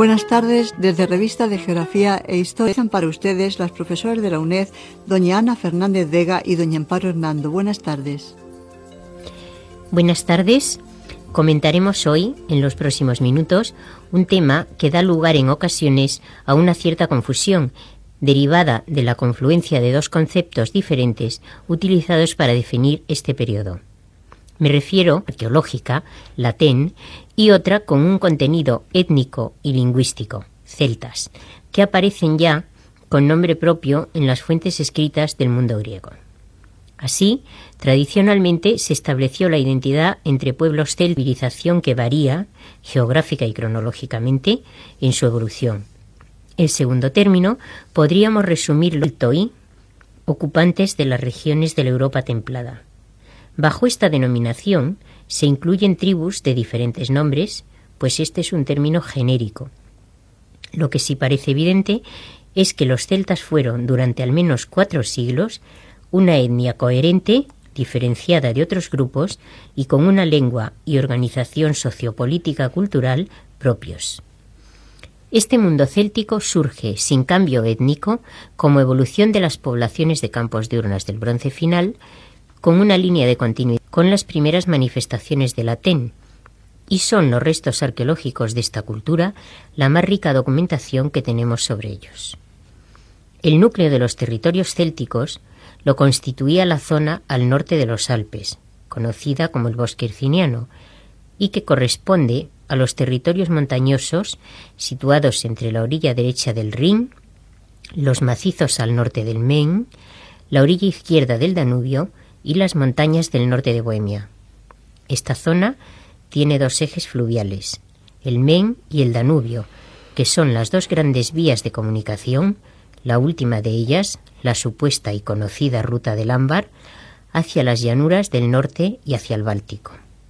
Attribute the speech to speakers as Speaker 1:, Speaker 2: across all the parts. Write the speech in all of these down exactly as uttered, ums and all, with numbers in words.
Speaker 1: Buenas tardes, desde Revista de Geografía e Historia están para ustedes las profesoras de la U N E D, doña Ana Fernández Vega y doña Amparo Hernando. Buenas tardes.
Speaker 2: Buenas tardes. Comentaremos hoy, en los próximos minutos, un tema que da lugar en ocasiones a una cierta confusión, derivada de la confluencia de dos conceptos diferentes utilizados para definir este periodo. Me refiero a arqueológica, latén, y otra con un contenido étnico y lingüístico, celtas, que aparecen ya con nombre propio en las fuentes escritas del mundo griego. Así, tradicionalmente se estableció la identidad entre pueblos celtas, civilización que varía, geográfica y cronológicamente, en su evolución. El segundo término podríamos resumirlo en toi, ocupantes de las regiones de la Europa templada. Bajo esta denominación se incluyen tribus de diferentes nombres, pues este es un término genérico. Lo que sí parece evidente es que los celtas fueron, durante al menos cuatro siglos, una etnia coherente, diferenciada de otros grupos y con una lengua y organización sociopolítica cultural propios. Este mundo céltico surge, sin cambio étnico, como evolución de las poblaciones de campos de urnas del Bronce final, con una línea de continuidad con las primeras manifestaciones del latén, y son los restos arqueológicos de esta cultura la más rica documentación que tenemos sobre ellos. El núcleo de los territorios célticos lo constituía la zona al norte de los Alpes, conocida como el Bosque Herciniano, y que corresponde a los territorios montañosos situados entre la orilla derecha del Rin, los macizos al norte del Main, la orilla izquierda del Danubio y las montañas del norte de Bohemia. Esta zona tiene dos ejes fluviales, el Main y el Danubio, que son las dos grandes vías de comunicación, la última de ellas, la supuesta y conocida ruta del ámbar, hacia las llanuras del norte y hacia el Báltico.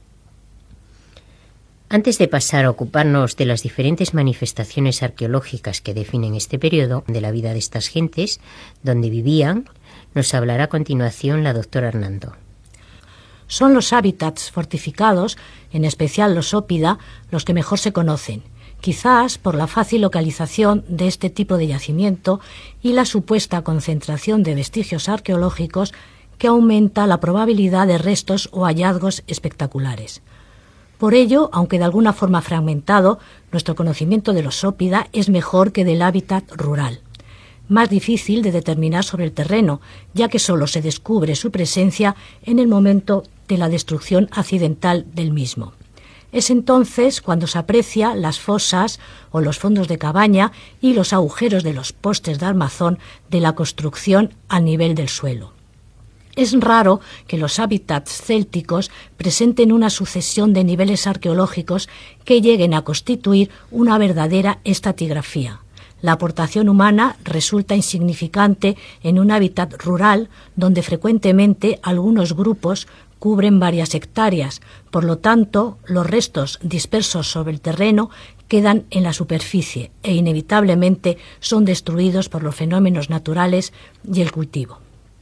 Speaker 2: Antes de pasar a ocuparnos de las diferentes manifestaciones arqueológicas que definen este periodo de la vida de estas gentes, donde vivían, nos hablará a continuación la doctora Hernando.
Speaker 3: Son los hábitats fortificados, en especial los ópida, los que mejor se conocen, quizás por la fácil localización de este tipo de yacimiento y la supuesta concentración de vestigios arqueológicos que aumenta la probabilidad de restos o hallazgos espectaculares. Por ello, aunque de alguna forma fragmentado, nuestro conocimiento de los ópida es mejor que del hábitat rural. Más difícil de determinar sobre el terreno, ya que solo se descubre su presencia en el momento de la destrucción accidental del mismo. Es entonces cuando se aprecia las fosas o los fondos de cabaña y los agujeros de los postes de armazón de la construcción al nivel del suelo. Es raro que los hábitats célticos presenten una sucesión de niveles arqueológicos que lleguen a constituir una verdadera estratigrafía. La aportación humana resulta insignificante en un hábitat rural donde frecuentemente algunos grupos cubren varias hectáreas. Por lo tanto, los restos dispersos sobre el terreno quedan en la superficie e inevitablemente son destruidos por los fenómenos naturales y el cultivo.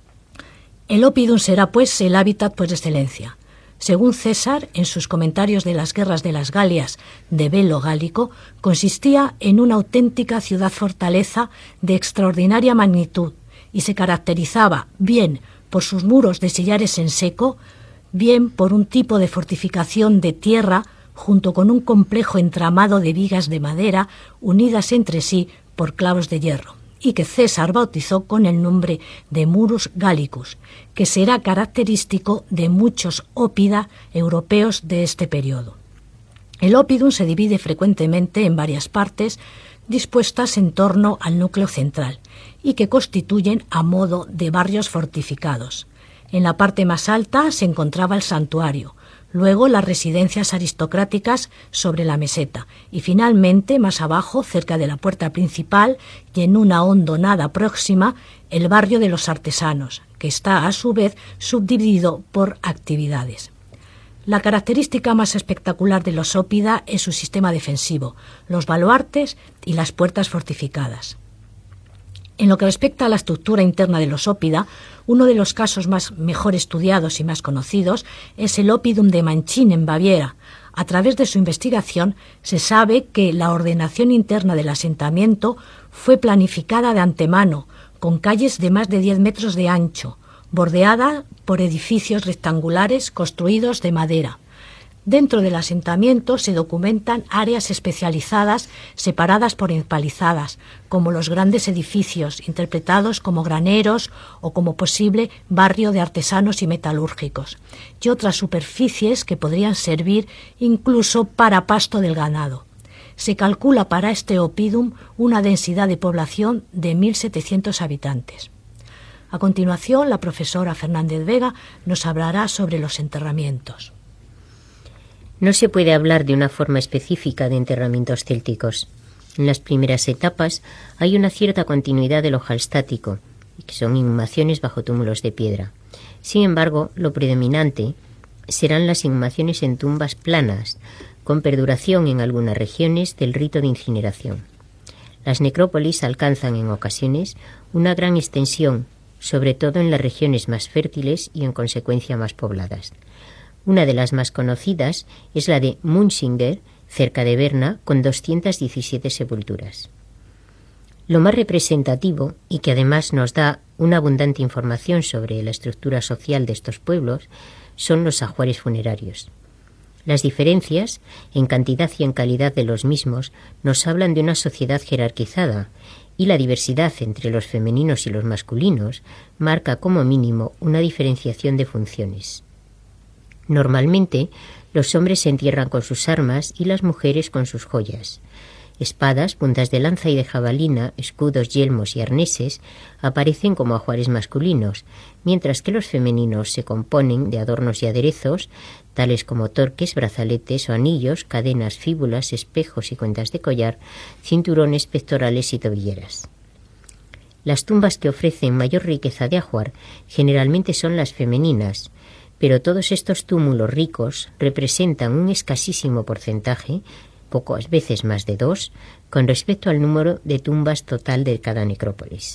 Speaker 3: El oppidum será, pues, el hábitat por excelencia. Según César, en sus comentarios de las guerras de las Galias de Belo Gálico, consistía en una auténtica ciudad-fortaleza de extraordinaria magnitud y se caracterizaba bien por sus muros de sillares en seco, bien por un tipo de fortificación de tierra junto con un complejo entramado de vigas de madera unidas entre sí por clavos de hierro, y que César bautizó con el nombre de Murus Gallicus, que será característico de muchos ópida europeos de este periodo. El oppidum se divide frecuentemente en varias partes dispuestas en torno al núcleo central y que constituyen a modo de barrios fortificados. En la parte más alta se encontraba el santuario, luego las residencias aristocráticas sobre la meseta y finalmente, más abajo, cerca de la puerta principal y en una hondonada próxima, el barrio de los artesanos, que está a su vez subdividido por actividades. La característica más espectacular de los ópida es su sistema defensivo, los baluartes y las puertas fortificadas. En lo que respecta a la estructura interna de los ópida, uno de los casos más mejor estudiados y más conocidos es el oppidum de Manchin en Baviera, A través de su investigación se sabe que la ordenación interna del asentamiento fue planificada de antemano, con calles de más de diez metros de ancho, bordeada por edificios rectangulares construidos de madera. Dentro del asentamiento se documentan áreas especializadas separadas por empalizadas, como los grandes edificios, interpretados como graneros o como posible barrio de artesanos y metalúrgicos, y otras superficies que podrían servir incluso para pasto del ganado. Se calcula para este oppidum una densidad de población de mil setecientos habitantes. A continuación, la profesora Fernández Vega nos hablará sobre los enterramientos.
Speaker 2: No se puede hablar de una forma específica de enterramientos célticos. En las primeras etapas hay una cierta continuidad de lo hallstático, que son inhumaciones bajo túmulos de piedra. Sin embargo, lo predominante serán las inhumaciones en tumbas planas, con perduración en algunas regiones del rito de incineración. Las necrópolis alcanzan en ocasiones una gran extensión, sobre todo en las regiones más fértiles y en consecuencia más pobladas. Una de las más conocidas es la de Munsinger, cerca de Berna, con doscientas diecisiete sepulturas. Lo más representativo, y que además nos da una abundante información sobre la estructura social de estos pueblos, son los ajuares funerarios. Las diferencias, en cantidad y en calidad de los mismos, nos hablan de una sociedad jerarquizada, y la diversidad entre los femeninos y los masculinos marca como mínimo una diferenciación de funciones. Normalmente, los hombres se entierran con sus armas y las mujeres con sus joyas. Espadas, puntas de lanza y de jabalina, escudos, yelmos y arneses aparecen como ajuares masculinos, mientras que los femeninos se componen de adornos y aderezos, tales como torques, brazaletes o anillos, cadenas, fíbulas, espejos y cuentas de collar, cinturones, pectorales y tobilleras. Las tumbas que ofrecen mayor riqueza de ajuar generalmente son las femeninas, pero todos estos túmulos ricos representan un escasísimo porcentaje, pocas veces más de dos, con respecto al número de tumbas total de cada necrópolis.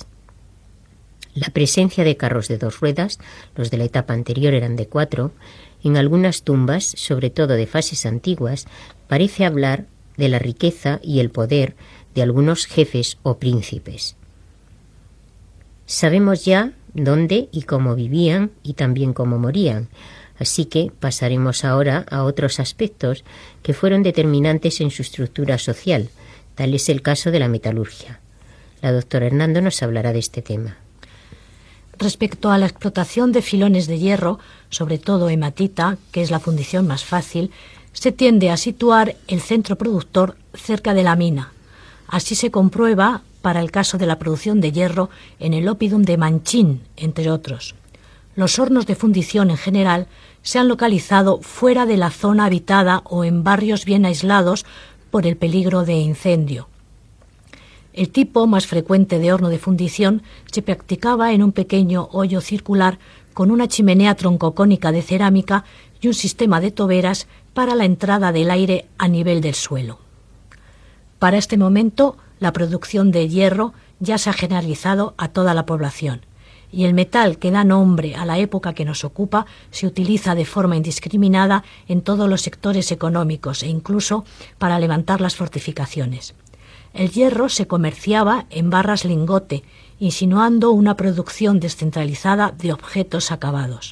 Speaker 2: La presencia de carros de dos ruedas, los de la etapa anterior eran de cuatro, en algunas tumbas, sobre todo de fases antiguas, parece hablar de la riqueza y el poder de algunos jefes o príncipes. Sabemos ya dónde y cómo vivían y también cómo morían, así que pasaremos ahora a otros aspectos que fueron determinantes en su estructura social. Tal es el caso de la metalurgia. La doctora Hernando nos hablará de este tema.
Speaker 3: Respecto a la explotación de filones de hierro, sobre todo hematita, que es la fundición más fácil, se tiende a situar el centro productor cerca de la mina. Así se comprueba para el caso de la producción de hierro en el oppidum de Manchín, entre otros. Los hornos de fundición en general se han localizado fuera de la zona habitada o en barrios bien aislados por el peligro de incendio. El tipo más frecuente de horno de fundición se practicaba en un pequeño hoyo circular con una chimenea troncocónica de cerámica y un sistema de toberas para la entrada del aire a nivel del suelo. Para este momento, la producción de hierro ya se ha generalizado a toda la población, y el metal que da nombre a la época que nos ocupa se utiliza de forma indiscriminada en todos los sectores económicos e incluso para levantar las fortificaciones. El hierro se comerciaba en barras lingote, insinuando una producción descentralizada de objetos acabados.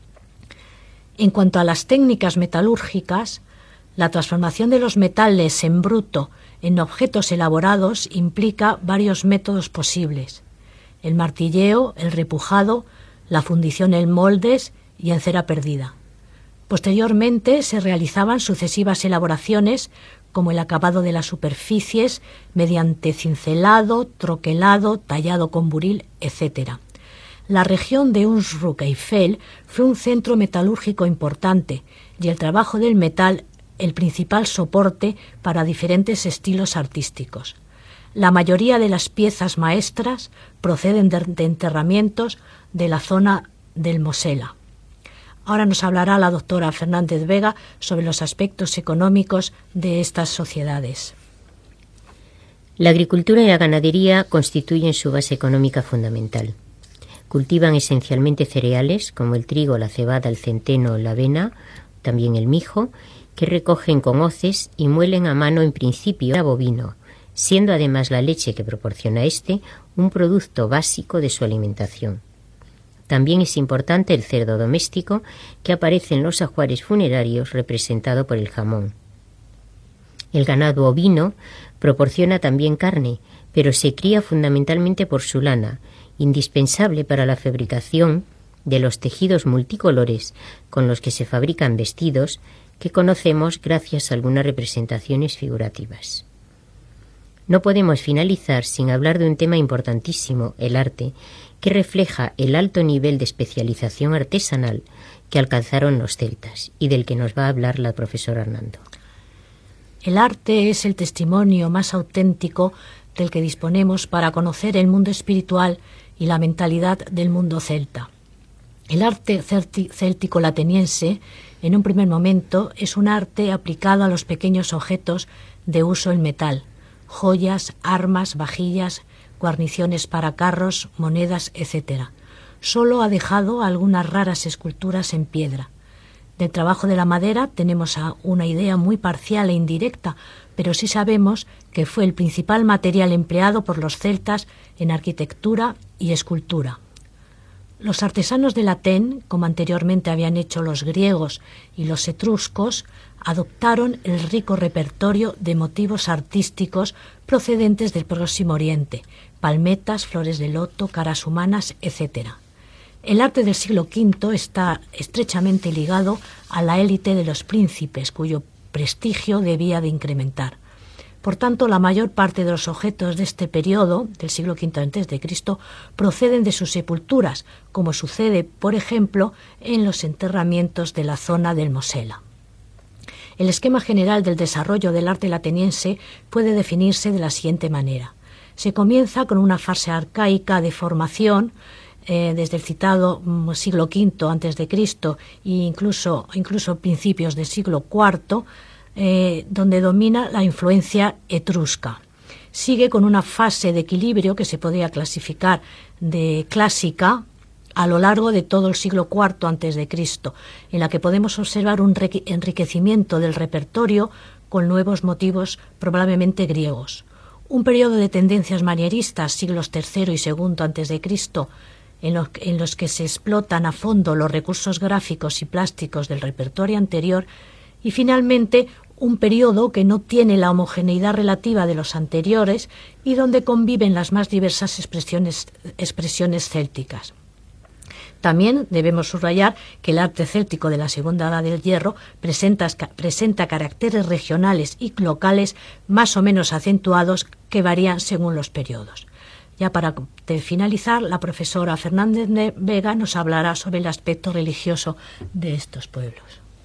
Speaker 3: En cuanto a las técnicas metalúrgicas, la transformación de los metales en bruto en objetos elaborados implica varios métodos posibles: el martilleo, el repujado, la fundición en moldes y en cera perdida. Posteriormente se realizaban sucesivas elaboraciones, como el acabado de las superficies mediante cincelado, troquelado, tallado con buril, etcétera. La región de Hunsrück-Eifel fue un centro metalúrgico importante y el trabajo del metal el principal soporte para diferentes estilos artísticos. La mayoría de las piezas maestras proceden de, de enterramientos de la zona del Mosela. Ahora nos hablará la doctora Fernández Vega sobre los aspectos económicos de estas sociedades.
Speaker 2: La agricultura y la ganadería constituyen su base económica fundamental. Cultivan esencialmente cereales como el trigo, la cebada, el centeno, la avena, también el mijo, que recogen con hoces y muelen a mano en principio a bovino, siendo además la leche que proporciona este un producto básico de su alimentación. También es importante el cerdo doméstico, que aparece en los ajuares funerarios representado por el jamón. El ganado ovino proporciona también carne, pero se cría fundamentalmente por su lana, indispensable para la fabricación de los tejidos multicolores con los que se fabrican vestidos que conocemos gracias a algunas representaciones figurativas. No podemos finalizar sin hablar de un tema importantísimo, el arte, que refleja el alto nivel de especialización artesanal que alcanzaron los celtas y del que nos va a hablar la profesora Hernando.
Speaker 3: El arte es el testimonio más auténtico del que disponemos para conocer el mundo espiritual y la mentalidad del mundo celta. El arte céltico-lateniense, en un primer momento, es un arte aplicado a los pequeños objetos de uso en metal, joyas, armas, vajillas, guarniciones para carros, monedas, etcétera. Solo ha dejado algunas raras esculturas en piedra. Del trabajo de la madera tenemos una idea muy parcial e indirecta, pero sí sabemos que fue el principal material empleado por los celtas en arquitectura y escultura. Los artesanos de Latén, como anteriormente habían hecho los griegos y los etruscos, adoptaron el rico repertorio de motivos artísticos procedentes del Próximo Oriente, palmetas, flores de loto, caras humanas, etcétera. El arte del siglo quinto está estrechamente ligado a la élite de los príncipes, cuyo prestigio debía de incrementar. Por tanto, la mayor parte de los objetos de este periodo, del siglo quinto antes de Cristo, proceden de sus sepulturas, como sucede, por ejemplo, en los enterramientos de la zona del Mosela. El esquema general del desarrollo del arte ateniense puede definirse de la siguiente manera. Se comienza con una fase arcaica de formación, eh, desde el citado siglo quinto antes de Cristo e incluso, incluso principios del siglo cuarto, Eh, donde domina la influencia etrusca. Sigue con una fase de equilibrio que se podría clasificar de clásica a lo largo de todo el siglo cuarto antes de Cristo, en la que podemos observar un enriquecimiento del repertorio con nuevos motivos probablemente griegos. Un periodo de tendencias manieristas, siglos tercero y segundo antes de Cristo, en los, en los que se explotan a fondo los recursos gráficos y plásticos del repertorio anterior, y finalmente un periodo que no tiene la homogeneidad relativa de los anteriores y donde conviven las más diversas expresiones, expresiones célticas. También debemos subrayar que el arte céltico de la Segunda Edad del Hierro presenta, presenta caracteres regionales y locales más o menos acentuados que varían según los periodos. Ya para finalizar, la profesora Fernández Vega nos hablará sobre el aspecto religioso de estos pueblos.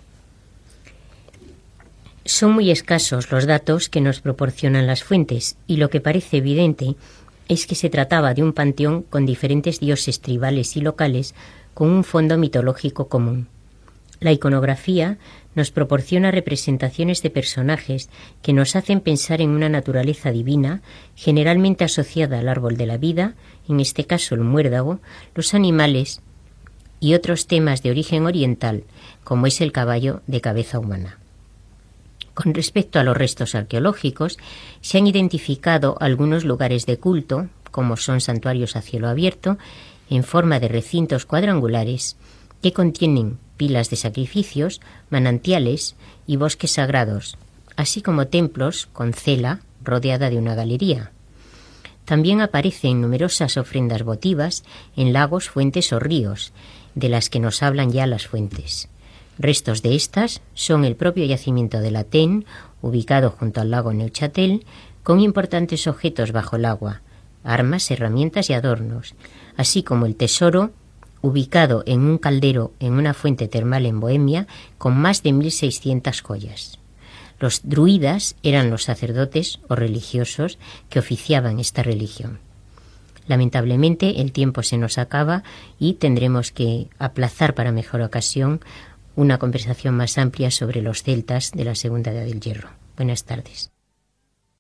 Speaker 2: Son muy escasos los datos que nos proporcionan las fuentes, y lo que parece evidente es que se trataba de un panteón con diferentes dioses tribales y locales con un fondo mitológico común. La iconografía nos proporciona representaciones de personajes que nos hacen pensar en una naturaleza divina, generalmente asociada al árbol de la vida, en este caso el muérdago, los animales y otros temas de origen oriental, como es el caballo de cabeza humana. Con respecto a los restos arqueológicos, se han identificado algunos lugares de culto, como son santuarios a cielo abierto, en forma de recintos cuadrangulares, que contienen pilas de sacrificios, manantiales y bosques sagrados, así como templos con cela rodeada de una galería. También aparecen numerosas ofrendas votivas en lagos, fuentes o ríos, de las que nos hablan ya las fuentes. Restos de estas son el propio yacimiento de Latén, ubicado junto al lago Neuchatel, con importantes objetos bajo el agua, armas, herramientas y adornos, así como el tesoro, ubicado en un caldero en una fuente termal en Bohemia, con más de mil seiscientas joyas. Los druidas eran los sacerdotes o religiosos que oficiaban esta religión. Lamentablemente el tiempo se nos acaba y tendremos que aplazar para mejor ocasión una conversación más amplia sobre los celtas de la Segunda Edad del Hierro. Buenas tardes.